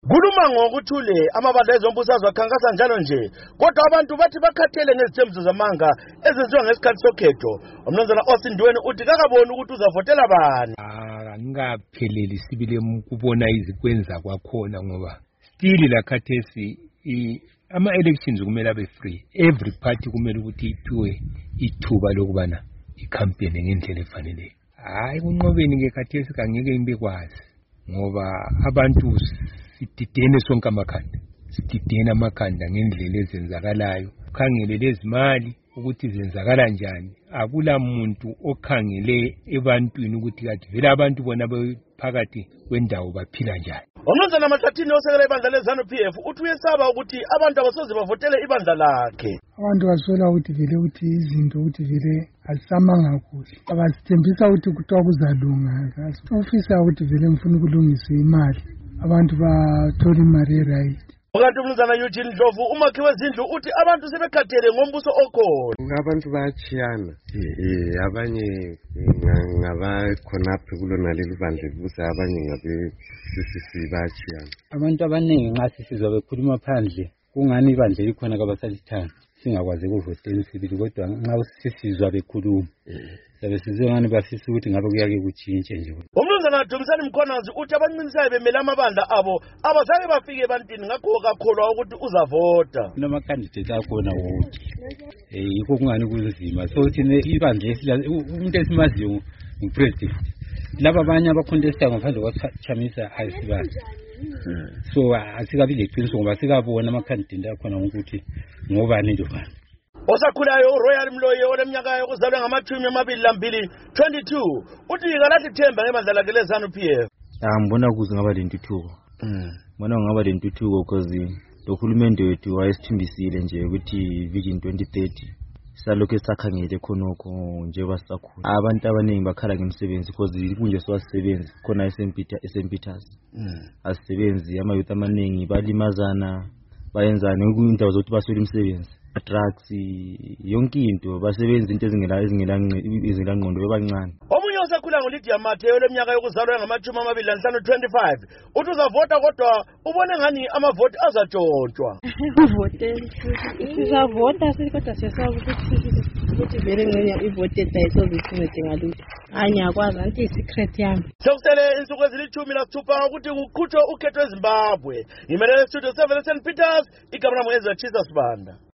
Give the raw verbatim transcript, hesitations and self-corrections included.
Kuluma ngokuthule amabandla ezombusazwe akhankasa njalo nje kodwa abantu bathi bakhathele ngezithembiso zamanga ezenziwa ngesikhathi sokhetho. Umnumzana Austin Ndweni uthi kakaboni ukuthi uzavotela bani. Ah ngingapheleli sibile ukubona izikwenza kwakhona ngoba still la khathesi ama elections kumele abe free. Every party kumele ukuthi iphiwe ithuba lokubana icampaign ngendlela efaneleyo. Hayi kunqobeni ke khathesi kangeke imbe kwazi ngoba abantu sididene sonke amakhanda sididene amakhanda ngendlela ezenzakalayo khangele lezimali ukuthi zenzakala njani akula muntu okhangele ebantwini ukuthi kathi vele abantu bona bephakathi kwendawo baphila njani. Umnumzana Mahlathini osekela ibandla leZANU P F uthi uyesaba ukuthi abantu abasoze bavotele ibandla lakhe. Abantu basola ukuthi vele ukuthi izinto ukuthi vele azisamanga kuhle abasithembisa ukuthi kuthiwa kuzalunga ofisa ukuthi vele ngifuna ukulungisa imali abantu bathola imali right. Ukanti umnumzana Eugene Ndlovu umakhi wezindlu uthi abantu sebekhathele ngombuso okhona. Abantu bayachiyana eh abanye ngabakhonaphi kulona leli bandla libusa abanye ngabe sisi bayachiyana. Abantu abaningi nxa sisizwa bekhuluma phandle kungani ibandla likhona kabasalithanda singakwazi ukuvotela sibili kodwa nxa sisizwa bekhuluma sabe sizengani bafisa ukuthi ngabe kuyake kutshintshe nje. Umnumzana Dumisani Mkhwanazi uthi abancincisayo bemele amabandla abo abazake bafike ebantwini ngakho kakholwa ukuthi uzavota. Kunama candidate akhona wonke eh yikho kungani kunzima so thina ibandla umuntu esimaziyo ngupresident laba abanye abacontesta ngaphandle kwachamisa ayisibazi so asikabi leqiniso ngoba sikabona ama candidate akhona ukuthi ngobani njobani. Osakhulayo uRoyal Mloye oleminyaka yokuzalwa ngamathumi amabili lambili twenty-two uthi ngalathi themba ngebandla lakhe leZANU P F. Ah ngibona kuze ngaba lentuthuko. Mhm. Ngibona ngaba lentuthuko becauselohulumende wethu wayesithimbisile nje ukuthi Vision twenty thirty salokho esakhangele khonokho nje basakhula. Abantu abaningi bakhala ngemisebenzi because kunje siwasebenzi khona eSaint Peters. Mhm. Asisebenzi ama youth amaningi balimazana bayenzana indawo zokuthi baswele imisebenzi. Drugs yonke into basebenza into ezingela ezingela izingela ngqondo bebancane. Omunye osakhula ngoLidia Mathe oleminyaka yokuzalwa ngamathumi amabili lanhlanu twenty-five uthi uzavota kodwa ubone ngani amavoti azatshontshwa. Uvotela sizavota sikodwa siyasaba ukuthi ukuthi vele ngene ivote dayisozincede ngalutho anyakwazi anti secret yami. Sokusele insuku ezilithumi lasithupha ukuthi kuqhutshwe ukhetho eZimbabwe. Imelele studio seven Saint Peters igabana moyeza Chisa Sibanda.